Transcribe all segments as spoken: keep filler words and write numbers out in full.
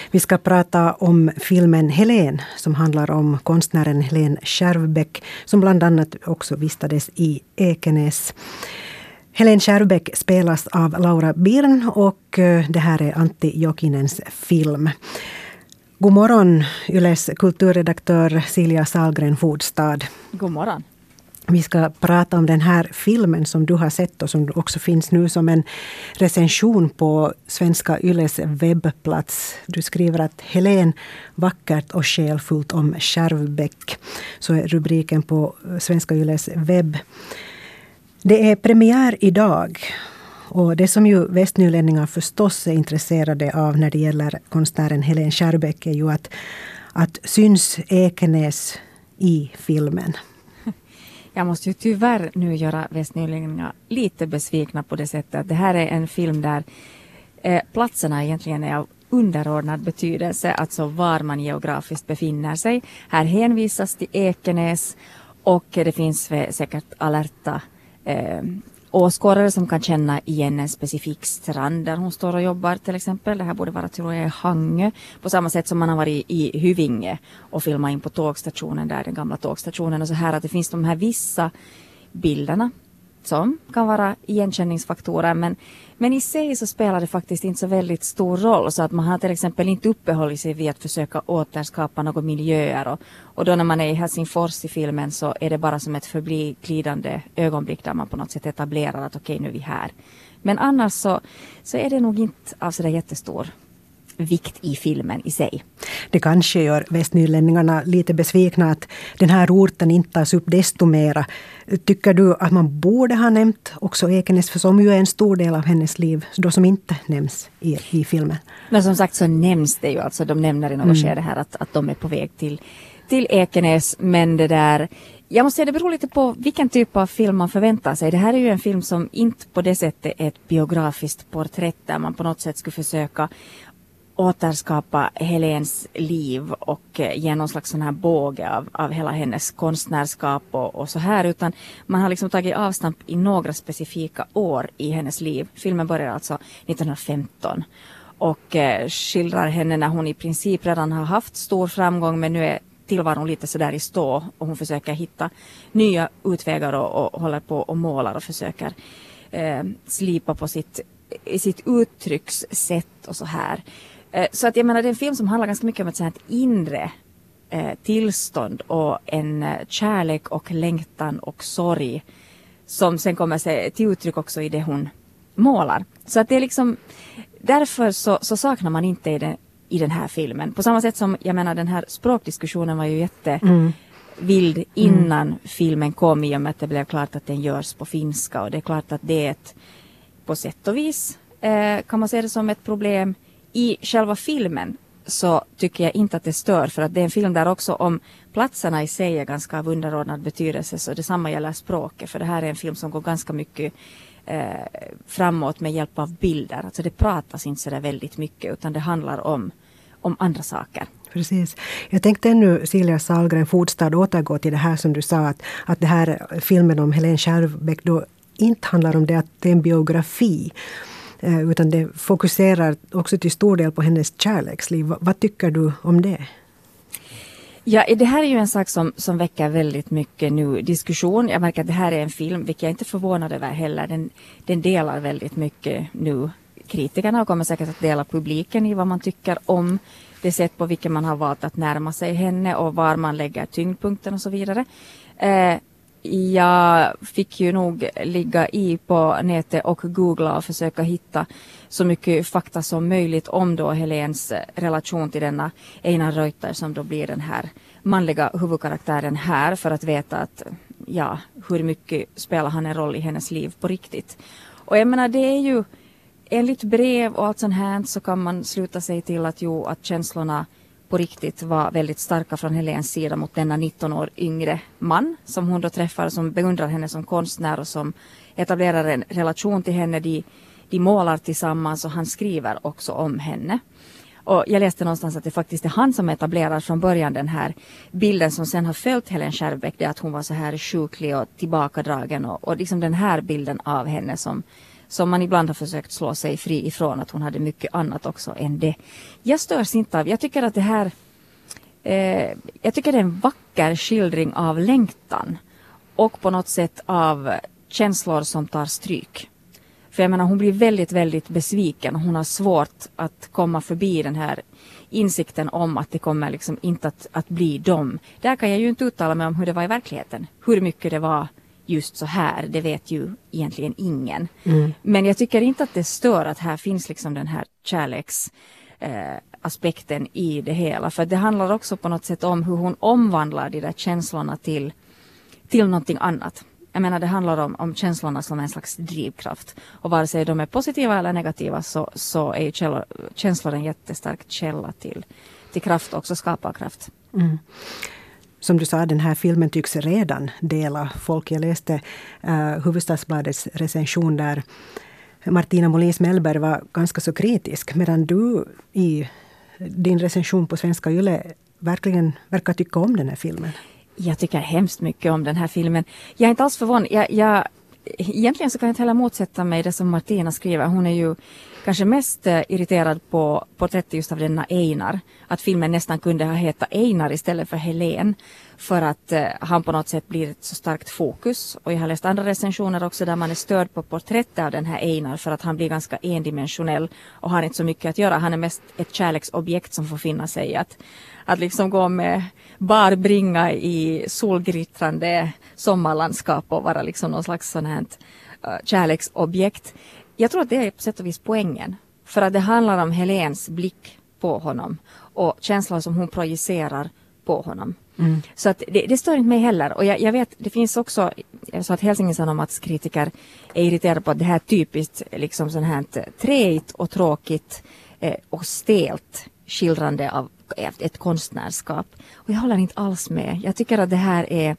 Vi ska prata om filmen Helen som handlar om konstnären Helen Kärvbäck som bland annat också vistades i Ekenäs. Helen Kärvbäck spelas av Laura Birn och det här är Antti Jokinens film. God morgon, Yles kulturredaktör Silja Sahlgren-Fodstad. God morgon. Vi ska prata om den här filmen som du har sett och som också finns nu som en recension på Svenska Yles webbplats. Du skriver att Helen, vackert och själfullt om Kärvbäck. Så är rubriken på Svenska Yles webb. Det är premiär idag. Och det som ju västnylänningar förstås är intresserade av när det gäller konstnären Helen Kärvbäck är ju att, att syns Ekenäs i filmen. Jag måste ju tyvärr nu göra västnylänningar lite besvikna på det sättet att det här är en film där eh, platserna egentligen är av underordnad betydelse, alltså var man geografiskt befinner sig. Här hänvisas till Ekenäs och det finns säkert alerta eh, åskådare som kan känna igen en specifik strand där hon står och jobbar till exempel. Det här borde vara tror jag i Hangö. På samma sätt som man har varit i Hyvinge och filmat in på tågstationen där, den gamla tågstationen. Och så här att det finns de här vissa bilderna som kan vara igenkänningsfaktorer. Men, men i sig så spelar det faktiskt inte så väldigt stor roll. Så att man har till exempel inte uppehållit sig vid att försöka återskapa några miljöer. Och, och då när man är i Helsingfors i filmen så är det bara som ett förbliglidande ögonblick där man på något sätt etablerar att okej, nu är vi här. Men annars så, så är det nog inte av sådär jättestor vikt i filmen i sig. Det kanske gör västnylänningarna lite besvikna att den här orten inte tas upp desto mera. Tycker du att man borde ha nämnt också Ekenäs, för som ju är en stor del av hennes liv, då som inte nämns i, i filmen? Men som sagt så nämns det ju, alltså de nämner i något mm. skede här att, att de är på väg till, till Ekenäs, men det där, jag måste säga det beror lite på vilken typ av film man förväntar sig. Det här är ju en film som inte på det sättet är ett biografiskt porträtt där man på något sätt skulle försöka återskapa Helens liv och ge någon slags sån här båge av, av hela hennes konstnärskap och, och så här, utan man har liksom tagit avstamp i några specifika år i hennes liv. Filmen börjar alltså nittonhundrafemton och eh, skildrar henne när hon i princip redan har haft stor framgång, men nu är tillvaron lite sådär i stå och hon försöker hitta nya utvägar och, och håller på och målar och försöker eh, slipa på sitt, sitt uttryckssätt och så här. Så att jag menar det är en film som handlar ganska mycket om ett sånt inre eh, tillstånd och en eh, kärlek och längtan och sorg som sen kommer sig till uttryck också i det hon målar. Så att det är liksom, därför så, så saknar man inte i den, i den här filmen. På samma sätt som, jag menar den här språkdiskussionen var ju jätte mm. vild innan mm. filmen kom, i och med att det blev klart att den görs på finska, och det är klart att det är ett, på sätt och vis eh, kan man se det som ett problem. I själva filmen så tycker jag inte att det stör, för att det är en film där också om platserna i sig är ganska av underordnad betydelse, så detsamma gäller språket, för det här är en film som går ganska mycket eh, framåt med hjälp av bilder. Alltså det pratas inte så där väldigt mycket, utan det handlar om, om andra saker. Precis. Jag tänkte ännu, Silja Sahlgren-Fodstad, återgå till det här som du sa, att, att det här filmen om Helen Kärvbäck då inte handlar om det att det är en biografi, utan det fokuserar också till stor del på hennes kärleksliv. Vad, vad tycker du om det? Ja, det här är ju en sak som, som väcker väldigt mycket nu diskussion. Jag märker att det här är en film, vilket jag inte är förvånad över heller. Den, den delar väldigt mycket nu kritikerna och kommer säkert att dela publiken i vad man tycker om det sätt på vilket man har valt att närma sig henne och var man lägger tyngdpunkten och så vidare. Eh, Jag fick ju nog ligga i på nätet och googla och försöka hitta så mycket fakta som möjligt om då Helens relation till denna Einar Reuter, som då blir den här manliga huvudkaraktären här, för att veta att ja, hur mycket spelar han en roll i hennes liv på riktigt. Och jag menar, det är ju enligt brev och allt sånt här så kan man sluta sig till att jo, att känslorna på riktigt var väldigt starka från Helens sida mot denna nitton år yngre man som hon då träffar, som beundrar henne som konstnär och som etablerar en relation till henne. De, de målar tillsammans och han skriver också om henne. Och jag läste någonstans att det faktiskt är han som etablerar från början den här bilden som sen har följt Helen Kärvbäck, det att hon var så här sjuklig och tillbakadragen och, och liksom den här bilden av henne som, som man ibland har försökt slå sig fri ifrån, att hon hade mycket annat också än det. Jag störs inte av, jag tycker att det här eh, jag tycker det är en vacker skildring av längtan och på något sätt av känslor som tar stryk. För jag menar, hon blir väldigt, väldigt besviken. Hon har svårt att komma förbi den här insikten om att det kommer liksom inte att, att bli dem. Där kan jag ju inte uttala mig om hur det var i verkligheten. Hur mycket det var just så här, det vet ju egentligen ingen. Mm. Men jag tycker inte att det stör att här finns liksom den här kärleks... Eh, aspekten i det hela. För det handlar också på något sätt om hur hon omvandlar de där känslorna till, till någonting annat. Jag menar, det handlar om, om känslorna som en slags drivkraft. Och vare sig de är positiva eller negativa så, så är ju källor, känslor en jättestark källa till, till kraft och också skaparkraft. Mm. Som du sa, den här filmen tycks redan dela folk. Jag läste uh, Hufvudstadsbladets recension där Martina Molins Mellberg var ganska så kritisk, medan du i din recension på Svenska Yle verkligen verkar tycka om den här filmen. Jag tycker hemskt mycket om den här filmen. Jag är inte alls förvånad. Jag, jag, egentligen så kan jag inte heller motsätta mig det som Martina skriver. Hon är ju kanske mest uh, irriterad på porträttet just av denna Einar. Att filmen nästan kunde ha hetat Einar istället för Helen. För att uh, han på något sätt blir ett så starkt fokus. Och jag har läst andra recensioner också där man är störd på porträttet av den här Einar. För att han blir ganska endimensionell och har inte så mycket att göra. Han är mest ett kärleksobjekt som får finna sig att, att liksom gå med barbringa i solglittrande sommarlandskap och vara liksom någon slags sån här uh, kärleksobjekt. Jag tror att det är på sätt och vis poängen. För att det handlar om Helens blick på honom. Och känslor som hon projicerar på honom. Mm. Så att det, det står inte mig heller. Och jag, jag vet, det finns också, jag sa att Helsingin Sanomats kritiker är irriterade på att det här typiskt liksom sån här träigt och tråkigt eh, och stelt skildrande av ett konstnärskap. Och jag håller inte alls med. Jag tycker att det här är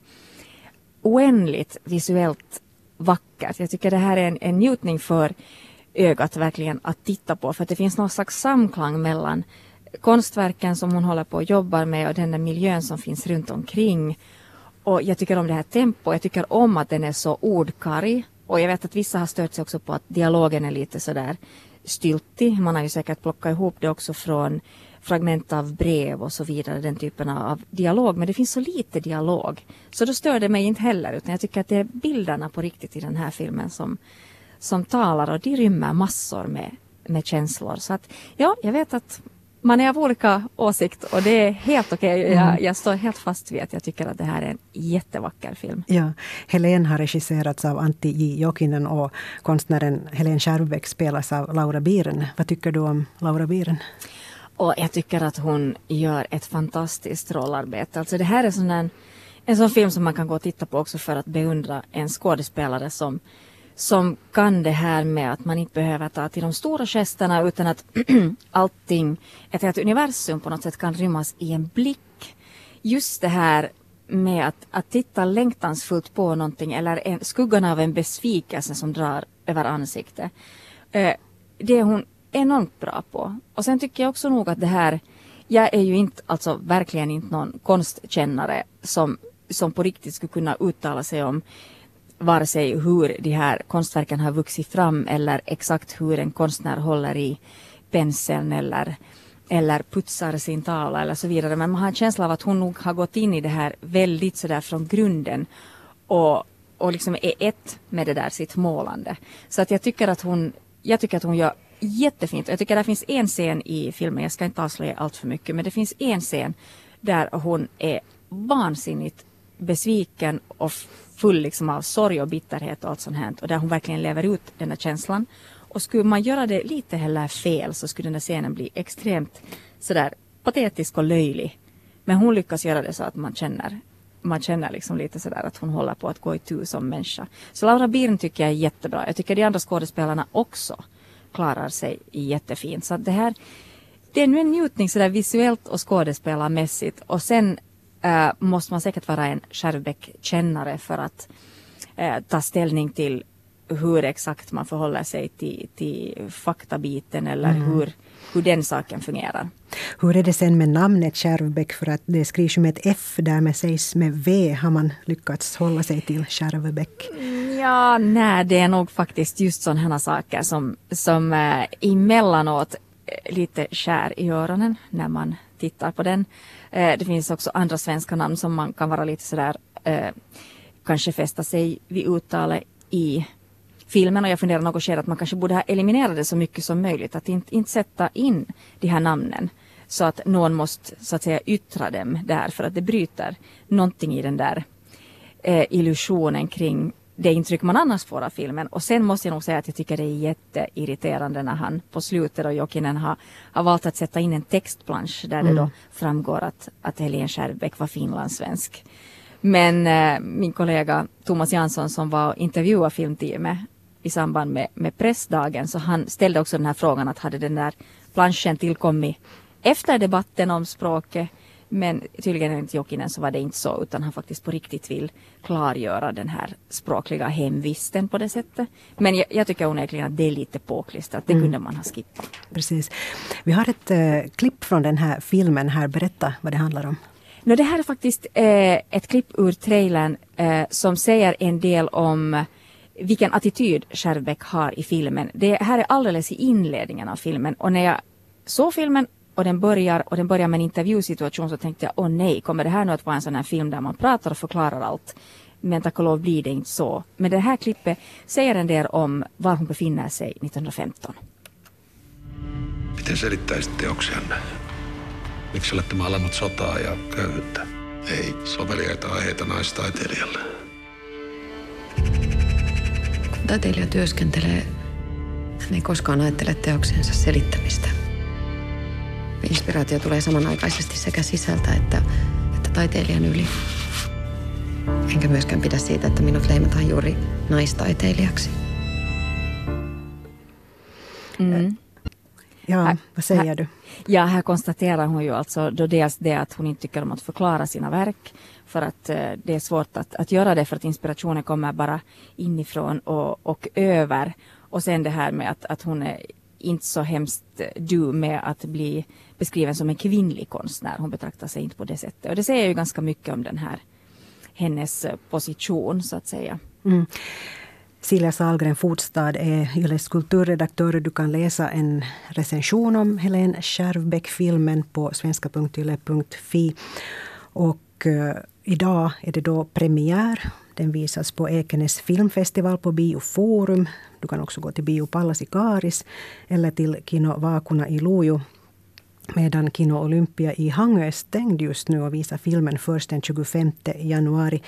oändligt visuellt vackert. Jag tycker det här är en, en njutning för ögat verkligen att titta på. För att det finns någon slags samklang mellan konstverken som hon håller på och jobbar med och den där miljön som finns runt omkring. Och jag tycker om det här tempo. Jag tycker om att den är så ordkarg. Och jag vet att vissa har stört sig också på att dialogen är lite sådär styltig. Man har ju säkert plockat ihop det också från fragment av brev och så vidare, den typen av dialog. Men det finns så lite dialog. Så då stör det mig inte heller, utan jag tycker att det är bilderna på riktigt i den här filmen som, som talar, och de rymmer massor med, med känslor. Så att, ja, jag vet att man är av olika åsikt och det är helt okej. Okay. Jag, mm. jag står helt fast vid att jag tycker att det här är en jättevacker film. Ja, Helen har regisserats av Antti J. Jokinen och konstnären Helen Kärrbäck spelas av Laura Biren. Vad tycker du om Laura Biren? Och jag tycker att hon gör ett fantastiskt rollarbete. Alltså det här är sån en, en sån film som man kan gå och titta på också för att beundra en skådespelare som, som kan det här med att man inte behöver ta till de stora gesterna, utan att allting, ett helt universum på något sätt kan rymmas i en blick. Just det här med att, att titta längtansfullt på någonting eller en, skuggan av en besvikelse som drar över ansiktet. Eh, det är hon enormt bra på. Och sen tycker jag också nog att det här, jag är ju inte, alltså verkligen inte någon konstkännare som, som på riktigt skulle kunna uttala sig om vare sig hur de här konstverken har vuxit fram eller exakt hur en konstnär håller i penseln eller, eller putsar sin tavla eller så vidare. Men man har en känsla av att hon nog har gått in i det här väldigt sådär från grunden och, och liksom är ett med det där sitt målande. Så att jag tycker att hon, jag tycker att hon gör jättefint. Jag tycker att det finns en scen i filmen, jag ska inte avslöja allt för mycket, men det finns en scen där hon är vansinnigt besviken och full liksom av sorg och bitterhet och allt sånt här, och där hon verkligen lever ut den här känslan. Och skulle man göra det lite heller fel så skulle den här scenen bli extremt sådär patetisk och löjlig. Men hon lyckas göra det så att man känner man känner liksom lite sådär att hon håller på att gå i tur som människa. Så Laura Biren tycker jag är jättebra. Jag tycker de andra skådespelarna också klarar sig jättefint. Så det här, det är nu en njutning sådär visuellt och skådespelarmässigt. Och sen äh, måste man säkert vara en Kärrbäck-kännare för att äh, ta ställning till hur exakt man förhåller sig till, till faktabiten eller mm. hur, hur den saken fungerar. Hur är det sen med namnet Kärvbäck? För att det skrivs ju med ett F där med sägs med V. Har man lyckats hålla sig till Kärvbäck? Ja, nej, det är nog faktiskt just sådana saker som, som äh, emellanåt lite skär i öronen när man tittar på den. Äh, det finns också andra svenska namn som man kan vara lite sådär äh, kanske fästa sig vid uttalet i filmen, och jag funderar något skede att man kanske borde ha eliminerat det så mycket som möjligt, att inte, inte sätta in de här namnen så att någon måste så att säga yttra dem där, för att det bryter någonting i den där eh, illusionen kring det intryck man annars får av filmen. Och sen måste jag nog säga att jag tycker det är jätteirriterande när han på slutet och Jokinen har, har valt att sätta in en textplansch där mm. det då framgår att, att Helene Kärvbäck var finlandssvensk. Men eh, min kollega Thomas Jansson som var och intervjuade filmteamet i samband med, med pressdagen, så han ställde också den här frågan att hade den där planschen tillkommit efter debatten om språket, men tydligen enligt Jokinen så var det inte så, utan han faktiskt på riktigt vill klargöra den här språkliga hemvisten på det sättet. Men jag, jag tycker onekligen att det är lite påklistrat, det mm. kunde man ha skippat. Precis. Vi har ett eh, klipp från den här filmen här, berätta vad det handlar om. No, det här är faktiskt eh, ett klipp ur trailern eh, som säger en del om vilken attityd Kärvbäck har i filmen. Det här är alldeles i inledningen av filmen, och när jag såg filmen och den börjar och den börjar med en intervjusituation så tänkte jag, åh nej, kommer det här nu att vara en sån här film där man pratar och förklarar allt? Men tack och lov blir det inte så. Men det här klippet säger en del om var hon befinner sig nittonhundrafemton. Miten selittäisit teoksianne? Miksi olette maalannut sotaa ja köyhyyttä? Ei soveliaita aiheita naistaiteilijalle. Kun taiteilija työskentelee, hän ei koskaan ajattele teoksensa selittämistä. Inspiraatio tulee samanaikaisesti sekä sisältä että, että taiteilijan yli. Enkä myöskään pidä siitä, että minut leimataan juuri naistaiteilijaksi. Mm. Ja, vad säger du? Ja, här konstaterar hon ju alltså då dels det att hon inte tycker om att förklara sina verk, för att eh, det är svårt att, att göra det för att inspirationen kommer bara inifrån och, och över. Och sen det här med att, att hon är inte så hemskt du med att bli beskriven som en kvinnlig konstnär. Hon betraktar sig inte på det sättet. Och det säger ju ganska mycket om den här hennes position så att säga. Mm. Silja Sahlgren Fotstad är Yles kulturredaktör. Du kan läsa en recension om Helene Kärvbäck-filmen på svenska punkt yle punkt fi. Och uh, idag är det då premiär. Den visas på Ekenäs filmfestival på Bioforum. Du kan också gå till Bio Pallas i Kaaris eller till Kino Vaakuna i Luju. Medan Kino Olympia i Hangö är stängd just nu och visar filmen först den tjugofemte januari.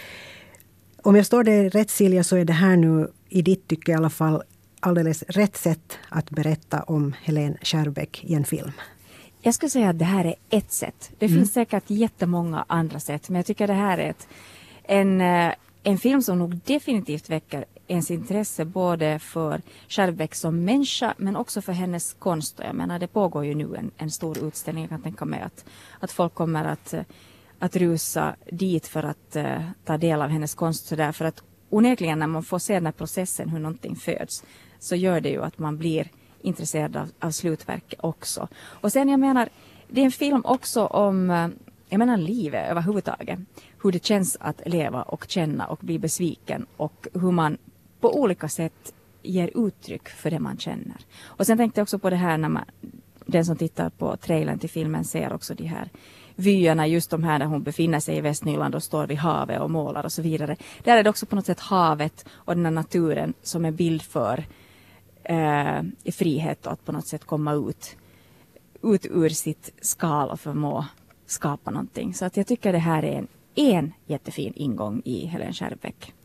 Om jag står det rätt, Silja, så är det här nu i ditt tycke i alla fall alldeles rätt sätt att berätta om Helene Kärvbäck i en film. Jag skulle säga att det här är ett sätt. Det mm. finns säkert jättemånga andra sätt, men jag tycker det här är ett, en, en film som nog definitivt väcker ens intresse både för Kärvbäck som människa men också för hennes konst. Jag menar, det pågår ju nu en, en stor utställning. Jag kan tänka mig att, att folk kommer att att rusa dit för att uh, ta del av hennes konst. Så där. För att onekligen när man får se den här processen, hur någonting föds, så gör det ju att man blir intresserad av, av slutverk också. Och sen jag menar, det är en film också om uh, jag menar livet överhuvudtaget. Hur det känns att leva och känna och bli besviken, och hur man på olika sätt ger uttryck för det man känner. Och sen tänkte jag också på det här när man, den som tittar på trailern till filmen ser också de här vyerna, just de här där hon befinner sig i Västnyland och står vid havet och målar och så vidare. Där är det också på något sätt havet och den här naturen som är bild för eh, frihet och att på något sätt komma ut, ut ur sitt skal och förmå skapa någonting. Så att jag tycker det här är en, en jättefin ingång i Helene Kärvbäck.